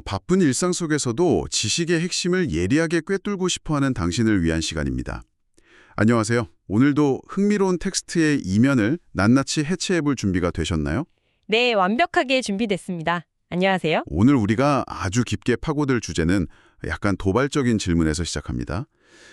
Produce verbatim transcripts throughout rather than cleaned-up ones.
바쁜 일상 속에서도 지식의 핵심을 예리하게 꿰뚫고 싶어하는 당신을 위한 시간입니다. 안녕하세요. 오늘도 흥미로운 텍스트의 이면을 낱낱이 해체해볼 준비가 되셨나요? 네, 완벽하게 준비됐습니다. 안녕하세요. 오늘 우리가 아주 깊게 파고들 주제는 약간 도발적인 질문에서 시작합니다.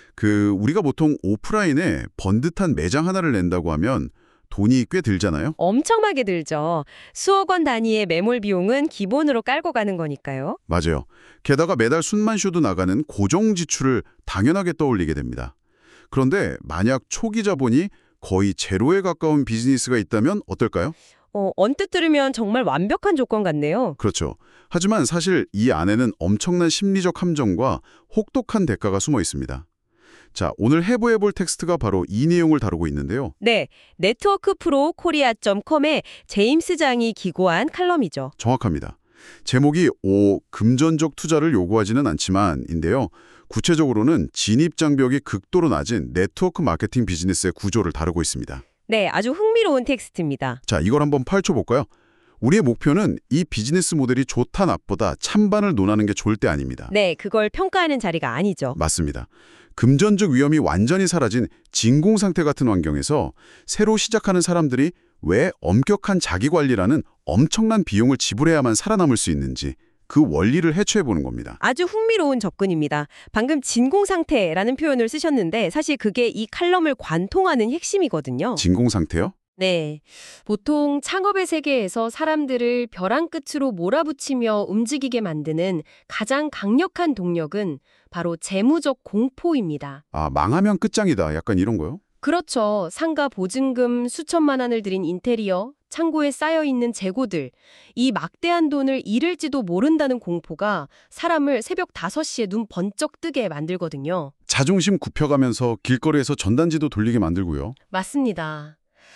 그 우리가 보통 오프라인에 번듯한 매장 하나를 낸다고 하면 돈이 꽤 들잖아요? 엄청나게 들죠. 수억 원 단위의 매몰 비용은 기본으로 깔고 가는 거니까요. 맞아요. 게다가 매달 순만 쉬어도 나가는 고정 지출을 당연하게 떠올리게 됩니다. 그런데 만약 초기 자본이 거의 제로에 가까운 비즈니스가 있다면 어떨까요? 어, 언뜻 들으면 정말 완벽한 조건 같네요. 그렇죠. 하지만 사실 이 안에는 엄청난 심리적 함정과 혹독한 대가가 숨어 있습니다. 자, 오늘 해부해볼 텍스트가 바로 이 내용을 다루고 있는데요. 네, 네트워크 프로 코리아 닷 컴의 제임스 장이 기고한 칼럼이죠. 정확합니다. 제목이 오, 금전적 투자를 요구하지는 않지만인데요. 구체적으로는 진입 장벽이 극도로 낮은 네트워크 마케팅 비즈니스의 구조를 다루고 있습니다. 네, 아주 흥미로운 텍스트입니다. 자, 이걸 한번 파헤쳐볼까요? 우리의 목표는 이 비즈니스 모델이 좋다 나쁘다 찬반을 논하는 게 절대 아닙니다. 네, 그걸 평가하는 자리가 아니죠. 맞습니다. 금전적 위험이 완전히 사라진 진공 상태 같은 환경에서 새로 시작하는 사람들이 왜 엄격한 자기관리라는 엄청난 비용을 지불해야만 살아남을 수 있는지 그 원리를 해체해보는 겁니다. 아주 흥미로운 접근입니다. 방금 진공 상태라는 표현을 쓰셨는데 사실 그게 이 칼럼을 관통하는 핵심이거든요. 진공 상태요? 네. 보통 창업의 세계에서 사람들을 벼랑 끝으로 몰아붙이며 움직이게 만드는 가장 강력한 동력은 바로 재무적 공포입니다. 아, 망하면 끝장이다. 약간 이런 거요? 그렇죠. 상가 보증금 수천만 원을 들인 인테리어, 창고에 쌓여있는 재고들, 이 막대한 돈을 잃을지도 모른다는 공포가 사람을 새벽 다섯 시에 눈 번쩍 뜨게 만들거든요. 자존심 굽혀가면서 길거리에서 전단지도 돌리게 만들고요. 맞습니다.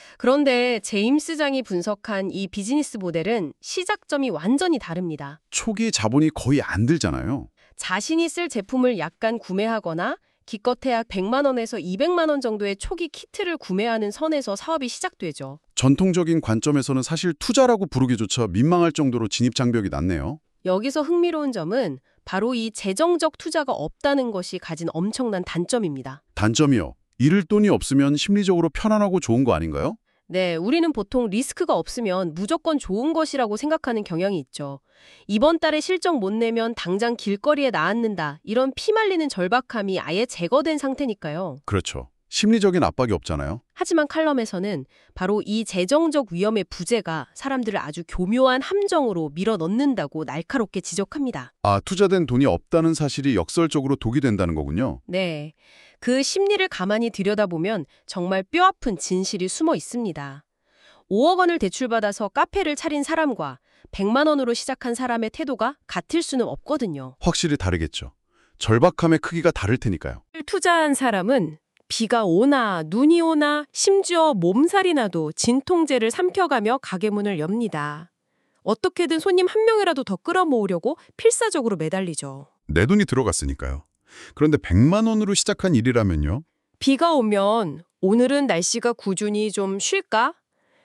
그런데 제임스 장이 분석한 이 비즈니스 모델은 시작점이 완전히 다릅니다. 초기 자본이 거의 안 들잖아요. 자신이 쓸 제품을 약간 구매하거나 기껏해야 백만 원에서 이백만 원 정도의 초기 키트를 구매하는 선에서 사업이 시작되죠. 전통적인 관점에서는 사실 투자라고 부르기조차 민망할 정도로 진입 장벽이 낮네요. 여기서 흥미로운 점은 바로 이 재정적 투자가 없다는 것이 가진 엄청난 단점입니다. 단점이요. 잃을 돈이 없으면 심리적으로 편안하고 좋은 거 아닌가요? 네, 우리는 보통 리스크가 없으면 무조건 좋은 것이라고 생각하는 경향이 있죠. 이번 달에 실적 못 내면 당장 길거리에 나앉는다. 이런 피말리는 절박함이 아예 제거된 상태니까요. 그렇죠. 심리적인 압박이 없잖아요. 하지만 칼럼에서는 바로 이 재정적 위험의 부재가 사람들을 아주 교묘한 함정으로 밀어넣는다고 날카롭게 지적합니다. 아, 투자된 돈이 없다는 사실이 역설적으로 독이 된다는 거군요. 네. 그 심리를 가만히 들여다보면 정말 뼈아픈 진실이 숨어 있습니다. 오억 원을 대출받아서 카페를 차린 사람과 백만 원으로 시작한 사람의 태도가 같을 수는 없거든요. 확실히 다르겠죠. 절박함의 크기가 다를 테니까요. 투자한 사람은 비가 오나 눈이 오나 심지어 몸살이 나도 진통제를 삼켜가며 가게 문을 엽니다. 어떻게든 손님 한 명이라도 더 끌어모으려고 필사적으로 매달리죠. 내 돈이 들어갔으니까요. 그런데 백만 원으로 시작한 일이라면요? 비가 오면 오늘은 날씨가 꾸준히 좀 쉴까?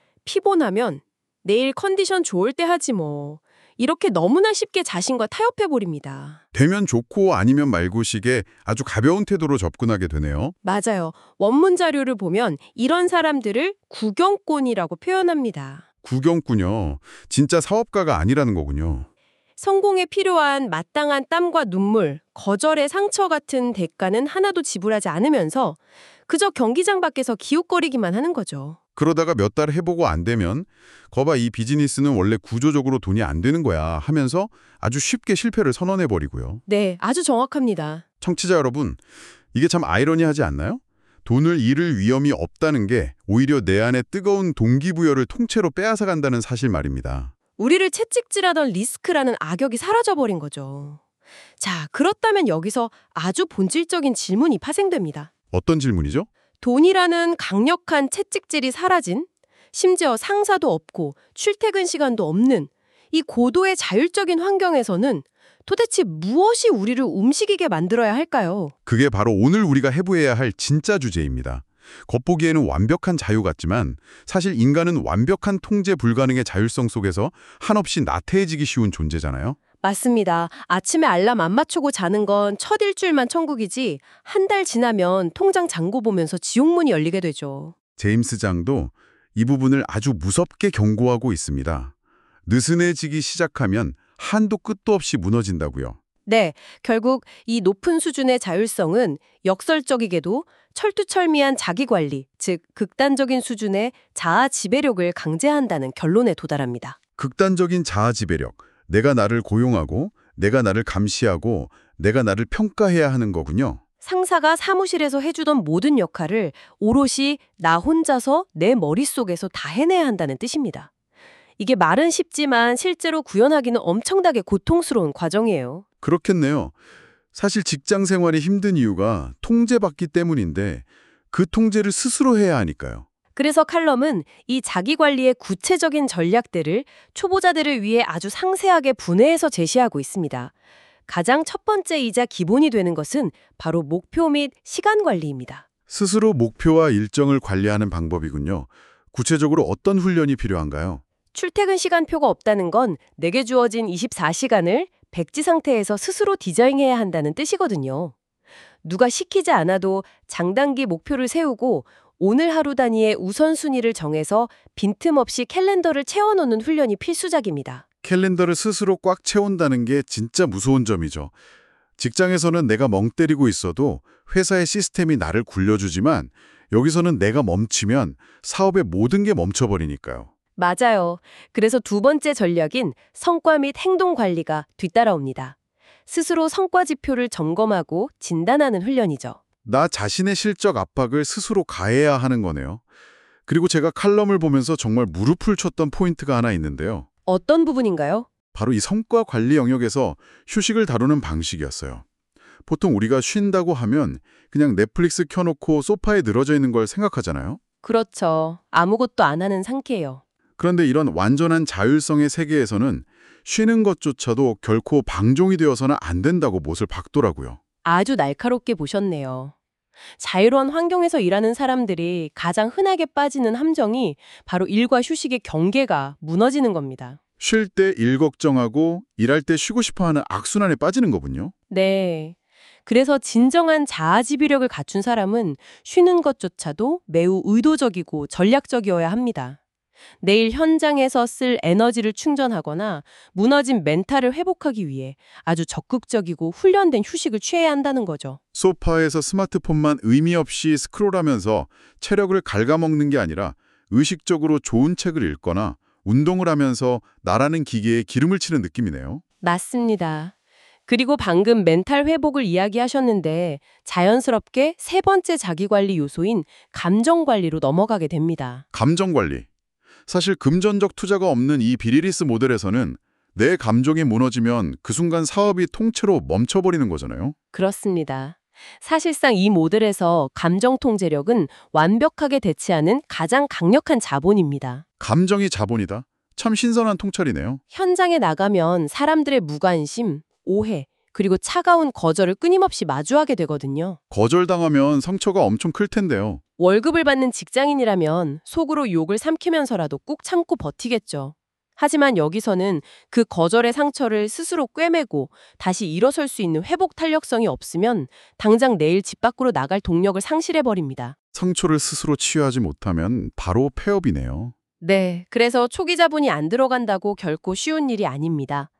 피곤하면 내일 컨디션 좋을 때 하지 뭐. 이렇게 너무나 쉽게 자신과 타협해버립니다. 되면 좋고 아니면 말고식의 아주 가벼운 태도로 접근하게 되네요. 맞아요. 원문 자료를 보면 이런 사람들을 구경꾼이라고 표현합니다. 구경꾼요. 진짜 사업가가 아니라는 거군요. 성공에 필요한 마땅한 땀과 눈물, 거절의 상처 같은 대가는 하나도 지불하지 않으면서 그저 경기장 밖에서 기웃거리기만 하는 거죠. 그러다가 몇 달 해보고 안 되면 거봐 이 비즈니스는 원래 구조적으로 돈이 안 되는 거야 하면서 아주 쉽게 실패를 선언해버리고요. 네, 아주 정확합니다. 청취자 여러분, 이게 참 아이러니하지 않나요? 돈을 잃을 위험이 없다는 게 오히려 내 안에 뜨거운 동기부여를 통째로 빼앗아간다는 사실 말입니다. 우리를 채찍질하던 리스크라는 악역이 사라져버린 거죠. 자, 그렇다면 여기서 아주 본질적인 질문이 파생됩니다. 어떤 질문이죠? 돈이라는 강력한 채찍질이 사라진, 심지어 상사도 없고 출퇴근 시간도 없는 이 고도의 자율적인 환경에서는 도대체 무엇이 우리를 움직이게 만들어야 할까요? 그게 바로 오늘 우리가 해부해야 할 진짜 주제입니다. 겉보기에는 완벽한 자유 같지만 사실 인간은 완벽한 통제 불가능의 자율성 속에서 한없이 나태해지기 쉬운 존재잖아요. 맞습니다. 아침에 알람 안 맞추고 자는 건 첫 일주일만 천국이지 한 달 지나면 통장 잔고 보면서 지옥문이 열리게 되죠. 제임스 장도 이 부분을 아주 무섭게 경고하고 있습니다. 느슨해지기 시작하면 한도 끝도 없이 무너진다고요. 네, 결국 이 높은 수준의 자율성은 역설적이게도 철두철미한 자기관리, 즉 극단적인 수준의 자아 지배력을 강제한다는 결론에 도달합니다. 극단적인 자아 지배력, 내가 나를 고용하고 내가 나를 감시하고 내가 나를 평가해야 하는 거군요. 상사가 사무실에서 해주던 모든 역할을 오롯이 나 혼자서 내 머릿속에서 다 해내야 한다는 뜻입니다. 이게 말은 쉽지만 실제로 구현하기는 엄청나게 고통스러운 과정이에요. 그렇겠네요. 사실 직장 생활이 힘든 이유가 통제받기 때문인데 그 통제를 스스로 해야 하니까요. 그래서 칼럼은 이 자기관리의 구체적인 전략들을 초보자들을 위해 아주 상세하게 분해해서 제시하고 있습니다. 가장 첫 번째이자 기본이 되는 것은 바로 목표 및 시간 관리입니다. 스스로 목표와 일정을 관리하는 방법이군요. 구체적으로 어떤 훈련이 필요한가요? 출퇴근 시간표가 없다는 건 내게 주어진 이십사 시간을 백지 상태에서 스스로 디자인해야 한다는 뜻이거든요. 누가 시키지 않아도 장단기 목표를 세우고 오늘 하루 단위의 우선순위를 정해서 빈틈없이 캘린더를 채워놓는 훈련이 필수작입니다. 캘린더를 스스로 꽉 채운다는 게 진짜 무서운 점이죠. 직장에서는 내가 멍 때리고 있어도 회사의 시스템이 나를 굴려주지만 여기서는 내가 멈추면 사업의 모든 게 멈춰버리니까요. 맞아요. 그래서 두 번째 전략인 성과 및 행동 관리가 뒤따라옵니다. 스스로 성과 지표를 점검하고 진단하는 훈련이죠. 나 자신의 실적 압박을 스스로 가해야 하는 거네요. 그리고 제가 칼럼을 보면서 정말 무릎을 쳤던 포인트가 하나 있는데요. 어떤 부분인가요? 바로 이 성과 관리 영역에서 휴식을 다루는 방식이었어요. 보통 우리가 쉰다고 하면 그냥 넷플릭스 켜놓고 소파에 늘어져 있는 걸 생각하잖아요. 그렇죠. 아무것도 안 하는 상태예요. 그런데 이런 완전한 자율성의 세계에서는 쉬는 것조차도 결코 방종이 되어서는 안 된다고 못을 박더라고요. 아주 날카롭게 보셨네요. 자유로운 환경에서 일하는 사람들이 가장 흔하게 빠지는 함정이 바로 일과 휴식의 경계가 무너지는 겁니다. 쉴 때 일 걱정하고 일할 때 쉬고 싶어하는 악순환에 빠지는 거군요. 네. 그래서 진정한 자아지비력을 갖춘 사람은 쉬는 것조차도 매우 의도적이고 전략적이어야 합니다. 내일 현장에서 쓸 에너지를 충전하거나 무너진 멘탈을 회복하기 위해 아주 적극적이고 훈련된 휴식을 취해야 한다는 거죠. 소파에서 스마트폰만 의미 없이 스크롤하면서 체력을 갉아먹는 게 아니라 의식적으로 좋은 책을 읽거나 운동을 하면서 나라는 기계에 기름을 치는 느낌이네요. 맞습니다. 그리고 방금 멘탈 회복을 이야기하셨는데 자연스럽게 세 번째 자기관리 요소인 감정관리로 넘어가게 됩니다. 감정관리. 사실 금전적 투자가 없는 이 비리리스 모델에서는 내 감정이 무너지면 그 순간 사업이 통째로 멈춰버리는 거잖아요. 그렇습니다. 사실상 이 모델에서 감정 통제력은 완벽하게 대체하는 가장 강력한 자본입니다. 감정이 자본이다. 참 신선한 통찰이네요. 현장에 나가면 사람들의 무관심, 오해, 그리고 차가운 거절을 끊임없이 마주하게 되거든요. 거절당하면 상처가 엄청 클 텐데요. 월급을 받는 직장인이라면 속으로 욕을 삼키면서라도 꾹 참고 버티겠죠. 하지만 여기서는 그 거절의 상처를 스스로 꿰매고 다시 일어설 수 있는 회복 탄력성이 없으면 당장 내일 집 밖으로 나갈 동력을 상실해버립니다. 상처를 스스로 치유하지 못하면 바로 폐업이네요. 네, 그래서 초기 자본이 안 들어간다고 결코 쉬운 일이 아닙니다.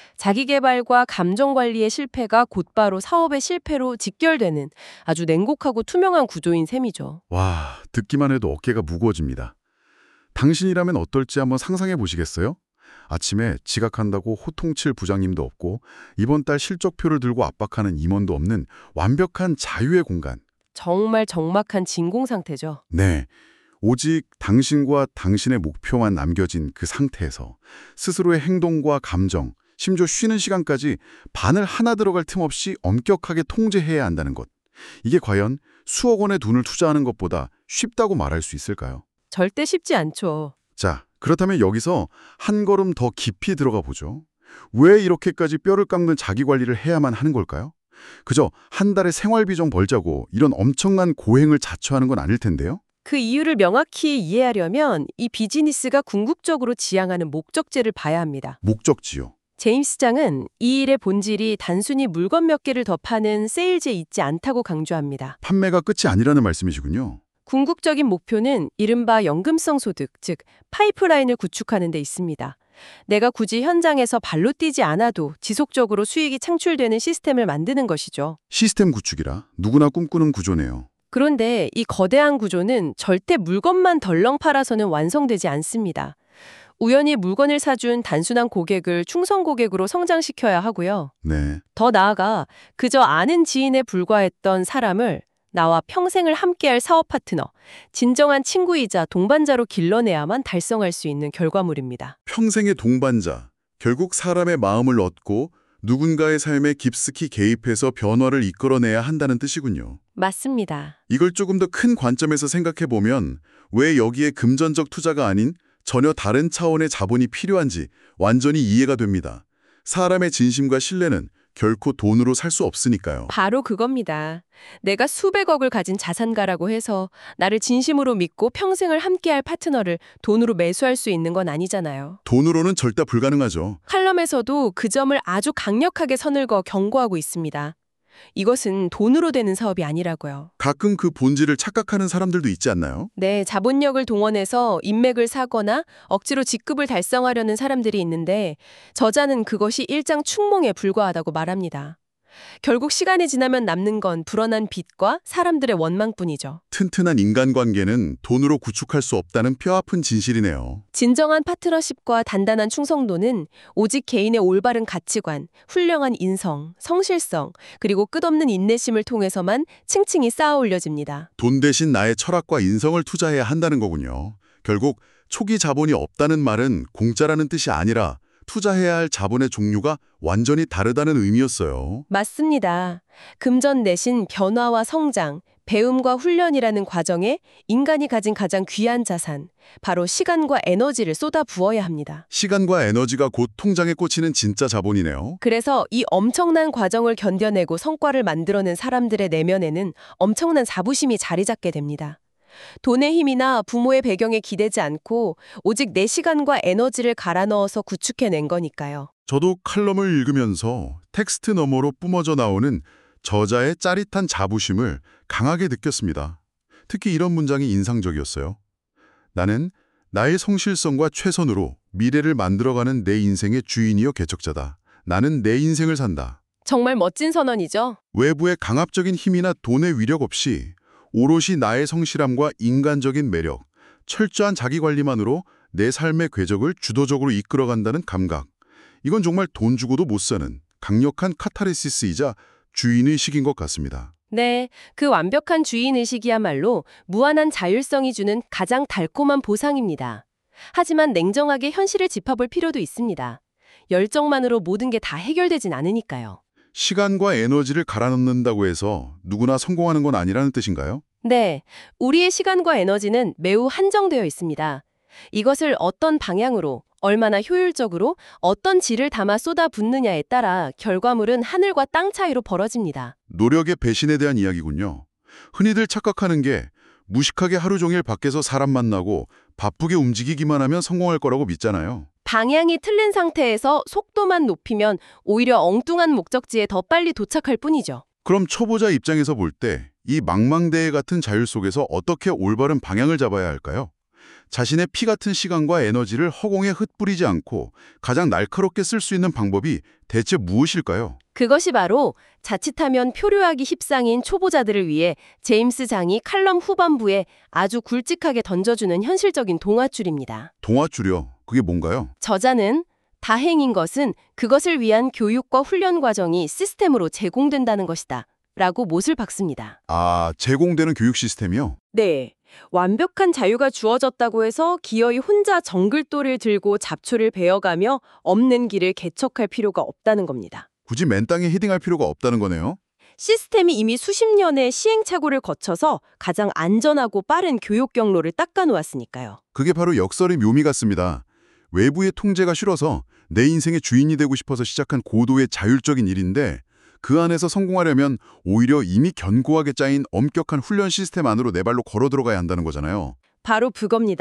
자기계발과 감정관리의 실패가 곧바로 사업의 실패로 직결되는 아주 냉곡하고 투명한 구조인 셈이죠. 와, 듣기만 해도 어깨가 무거워집니다. 당신이라면 어떨지 한번 상상해 보시겠어요? 아침에 지각한다고 호통칠 부장님도 없고 이번 달 실적표를 들고 압박하는 임원도 없는 완벽한 자유의 공간. 정말 적막한 진공 상태죠. 네, 오직 당신과 당신의 목표만 남겨진 그 상태에서 스스로의 행동과 감정, 심지어 쉬는 시간까지 바늘 하나 들어갈 틈 없이 엄격하게 통제해야 한다는 것. 이게 과연 수억 원의 돈을 투자하는 것보다 쉽다고 말할 수 있을까요? 절대 쉽지 않죠. 자, 그렇다면 여기서 한 걸음 더 깊이 들어가 보죠. 왜 이렇게까지 뼈를 깎는 자기관리를 해야만 하는 걸까요? 그저 한 달에 생활비 좀 벌자고 이런 엄청난 고행을 자처하는 건 아닐 텐데요. 그 이유를 명확히 이해하려면 이 비즈니스가 궁극적으로 지향하는 목적지를 봐야 합니다. 목적지요. 제임스 장은 이 일의 본질이 단순히 물건 몇 개를 더 파는 세일즈에 있지 않다고 강조합니다. 판매가 끝이 아니라는 말씀이시군요. 궁극적인 목표는 이른바 연금성 소득, 즉 파이프라인을 구축하는 데 있습니다. 내가 굳이 현장에서 발로 뛰지 않아도 지속적으로 수익이 창출되는 시스템을 만드는 것이죠. 시스템 구축이라 누구나 꿈꾸는 구조네요. 그런데 이 거대한 구조는 절대 물건만 덜렁 팔아서는 완성되지 않습니다. 우연히 물건을 사준 단순한 고객을 충성 고객으로 성장시켜야 하고요. 네. 더 나아가 그저 아는 지인에 불과했던 사람을 나와 평생을 함께할 사업 파트너, 진정한 친구이자 동반자로 길러내야만 달성할 수 있는 결과물입니다. 평생의 동반자, 결국 사람의 마음을 얻고 누군가의 삶에 깊숙이 개입해서 변화를 이끌어내야 한다는 뜻이군요. 맞습니다. 이걸 조금 더 큰 관점에서 생각해 보면 왜 여기에 금전적 투자가 아닌 전혀 다른 차원의 자본이 필요한지 완전히 이해가 됩니다. 사람의 진심과 신뢰는 결코 돈으로 살 수 없으니까요. 바로 그겁니다. 내가 수백억을 가진 자산가라고 해서 나를 진심으로 믿고 평생을 함께할 파트너를 돈으로 매수할 수 있는 건 아니잖아요. 돈으로는 절대 불가능하죠. 칼럼에서도 그 점을 아주 강력하게 선을 그어 경고하고 있습니다. 이것은 돈으로 되는 사업이 아니라고요. 가끔 그 본질을 착각하는 사람들도 있지 않나요? 네, 자본력을 동원해서 인맥을 사거나 억지로 직급을 달성하려는 사람들이 있는데 저자는 그것이 일장 충몽에 불과하다고 말합니다. 결국 시간이 지나면 남는 건 불어난 빚과 사람들의 원망뿐이죠. 튼튼한 인간관계는 돈으로 구축할 수 없다는 뼈아픈 진실이네요. 진정한 파트너십과 단단한 충성도는 오직 개인의 올바른 가치관, 훌륭한 인성, 성실성, 그리고 끝없는 인내심을 통해서만 층층이 쌓아 올려집니다. 돈 대신 나의 철학과 인성을 투자해야 한다는 거군요. 결국 초기 자본이 없다는 말은 공짜라는 뜻이 아니라 투자해야 할 자본의 종류가 완전히 다르다는 의미였어요. 맞습니다. 금전 대신 변화와 성장, 배움과 훈련이라는 과정에 인간이 가진 가장 귀한 자산, 바로 시간과 에너지를 쏟아 부어야 합니다. 시간과 에너지가 곧 통장에 꽂히는 진짜 자본이네요. 그래서 이 엄청난 과정을 견뎌내고 성과를 만들어낸 사람들의 내면에는 엄청난 자부심이 자리 잡게 됩니다. 돈의 힘이나 부모의 배경에 기대지 않고 오직 내 시간과 에너지를 갈아 넣어서 구축해낸 거니까요. 저도 칼럼을 읽으면서 텍스트 너머로 뿜어져 나오는 저자의 짜릿한 자부심을 강하게 느꼈습니다. 특히 이런 문장이 인상적이었어요. 나는 나의 성실성과 최선으로 미래를 만들어가는 내 인생의 주인이요 개척자다. 나는 내 인생을 산다. 정말 멋진 선언이죠? 외부의 강압적인 힘이나 돈의 위력 없이 오롯이 나의 성실함과 인간적인 매력, 철저한 자기관리만으로 내 삶의 궤적을 주도적으로 이끌어간다는 감각. 이건 정말 돈 주고도 못 사는 강력한 카타르시스이자 주인의식인 것 같습니다. 네, 그 완벽한 주인의식이야말로 무한한 자율성이 주는 가장 달콤한 보상입니다. 하지만 냉정하게 현실을 짚어볼 필요도 있습니다. 열정만으로 모든 게 다 해결되진 않으니까요. 시간과 에너지를 갈아 넣는다고 해서 누구나 성공하는 건 아니라는 뜻인가요? 네, 우리의 시간과 에너지는 매우 한정되어 있습니다. 이것을 어떤 방향으로, 얼마나 효율적으로, 어떤 질을 담아 쏟아붓느냐에 따라 결과물은 하늘과 땅 차이로 벌어집니다. 노력의 배신에 대한 이야기군요. 흔히들 착각하는 게 무식하게 하루 종일 밖에서 사람 만나고 바쁘게 움직이기만 하면 성공할 거라고 믿잖아요. 방향이 틀린 상태에서 속도만 높이면 오히려 엉뚱한 목적지에 더 빨리 도착할 뿐이죠. 그럼 초보자 입장에서 볼 때 이 망망대해 같은 자율 속에서 어떻게 올바른 방향을 잡아야 할까요? 자신의 피 같은 시간과 에너지를 허공에 흩뿌리지 않고 가장 날카롭게 쓸 수 있는 방법이 대체 무엇일까요? 그것이 바로 자칫하면 표류하기 십상인 초보자들을 위해 제임스 장이 칼럼 후반부에 아주 굵직하게 던져주는 현실적인 동화줄입니다. 동화줄이요? 그게 뭔가요? 저자는 다행인 것은 그것을 위한 교육과 훈련 과정이 시스템으로 제공된다는 것이다. 라고 못을 박습니다. 아, 제공되는 교육 시스템이요? 네. 완벽한 자유가 주어졌다고 해서 기어이 혼자 정글돌을 들고 잡초를 베어가며 없는 길을 개척할 필요가 없다는 겁니다. 굳이 맨 땅에 헤딩할 필요가 없다는 거네요? 시스템이 이미 수십 년의 시행착오를 거쳐서 가장 안전하고 빠른 교육 경로를 닦아놓았으니까요. 그게 바로 역설의 묘미 같습니다. 외부의 통제가 싫어서 내 인생의 주인이 되고 싶어서 시작한 고도의 자율적인 일인데 그 안에서 성공하려면 오히려 이미 견고하게 짜인 엄격한 훈련 시스템 안으로 내 발로 걸어 들어가야 한다는 거잖아요. 바로 그겁니다.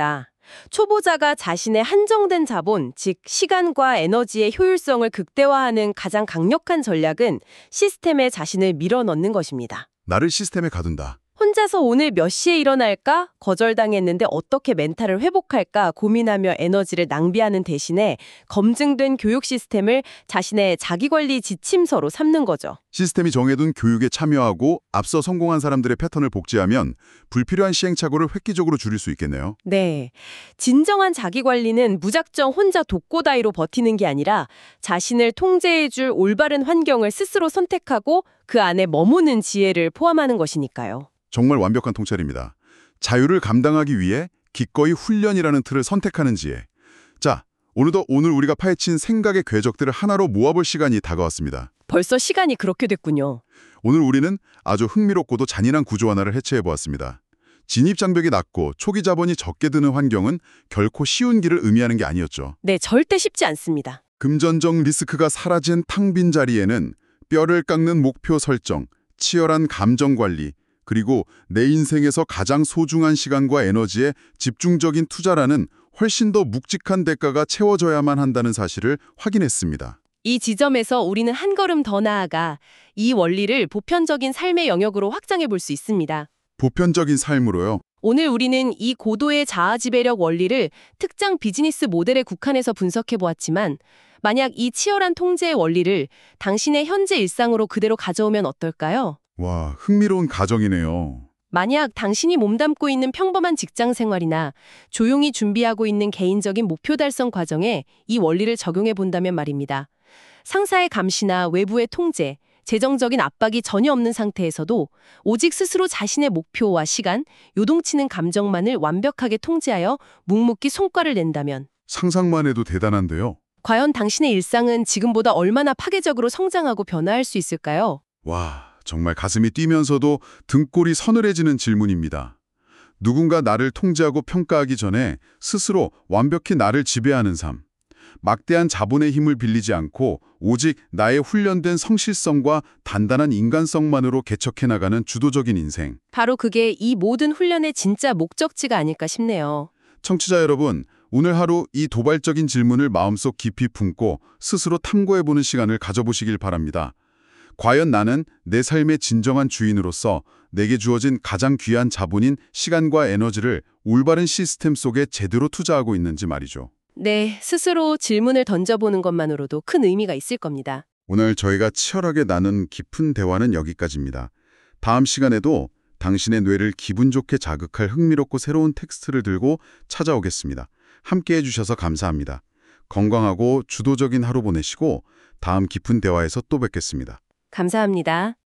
초보자가 자신의 한정된 자본, 즉 시간과 에너지의 효율성을 극대화하는 가장 강력한 전략은 시스템에 자신을 밀어넣는 것입니다. 나를 시스템에 가둔다. 혼자서 오늘 몇 시에 일어날까? 거절당했는데 어떻게 멘탈을 회복할까? 고민하며 에너지를 낭비하는 대신에 검증된 교육 시스템을 자신의 자기관리 지침서로 삼는 거죠. 시스템이 정해둔 교육에 참여하고 앞서 성공한 사람들의 패턴을 복제하면 불필요한 시행착오를 획기적으로 줄일 수 있겠네요. 네. 진정한 자기관리는 무작정 혼자 독고다이로 버티는 게 아니라 자신을 통제해줄 올바른 환경을 스스로 선택하고 그 안에 머무는 지혜를 포함하는 것이니까요. 정말 완벽한 통찰입니다. 자유를 감당하기 위해 기꺼이 훈련이라는 틀을 선택하는 지혜. 자, 오늘도 오늘 우리가 파헤친 생각의 궤적들을 하나로 모아볼 시간이 다가왔습니다. 벌써 시간이 그렇게 됐군요. 오늘 우리는 아주 흥미롭고도 잔인한 구조 하나를 해체해보았습니다. 진입장벽이 낮고 초기 자본이 적게 드는 환경은 결코 쉬운 길을 의미하는 게 아니었죠. 네, 절대 쉽지 않습니다. 금전적 리스크가 사라진 탕 빈 자리에는 뼈를 깎는 목표 설정, 치열한 감정 관리, 그리고 내 인생에서 가장 소중한 시간과 에너지에 집중적인 투자라는 훨씬 더 묵직한 대가가 채워져야만 한다는 사실을 확인했습니다. 이 지점에서 우리는 한 걸음 더 나아가 이 원리를 보편적인 삶의 영역으로 확장해 볼 수 있습니다. 보편적인 삶으로요. 오늘 우리는 이 고도의 자아지배력 원리를 특정 비즈니스 모델에 국한해서 분석해 보았지만 만약 이 치열한 통제의 원리를 당신의 현재 일상으로 그대로 가져오면 어떨까요? 와, 흥미로운 가정이네요. 만약 당신이 몸담고 있는 평범한 직장 생활이나 조용히 준비하고 있는 개인적인 목표 달성 과정에 이 원리를 적용해 본다면 말입니다. 상사의 감시나 외부의 통제, 재정적인 압박이 전혀 없는 상태에서도 오직 스스로 자신의 목표와 시간, 요동치는 감정만을 완벽하게 통제하여 묵묵히 성과를 낸다면 상상만 해도 대단한데요. 과연 당신의 일상은 지금보다 얼마나 파괴적으로 성장하고 변화할 수 있을까요? 와, 정말 가슴이 뛰면서도 등골이 서늘해지는 질문입니다. 누군가 나를 통제하고 평가하기 전에 스스로 완벽히 나를 지배하는 삶. 막대한 자본의 힘을 빌리지 않고 오직 나의 훈련된 성실성과 단단한 인간성만으로 개척해 나가는 주도적인 인생. 바로 그게 이 모든 훈련의 진짜 목적지가 아닐까 싶네요. 청취자 여러분, 오늘 하루 이 도발적인 질문을 마음속 깊이 품고 스스로 탐구해보는 시간을 가져보시길 바랍니다. 과연 나는 내 삶의 진정한 주인으로서 내게 주어진 가장 귀한 자본인 시간과 에너지를 올바른 시스템 속에 제대로 투자하고 있는지 말이죠. 네, 스스로 질문을 던져보는 것만으로도 큰 의미가 있을 겁니다. 오늘 저희가 치열하게 나눈 깊은 대화는 여기까지입니다. 다음 시간에도 당신의 뇌를 기분 좋게 자극할 흥미롭고 새로운 텍스트를 들고 찾아오겠습니다. 함께 해주셔서 감사합니다. 건강하고 주도적인 하루 보내시고 다음 깊은 대화에서 또 뵙겠습니다. 감사합니다.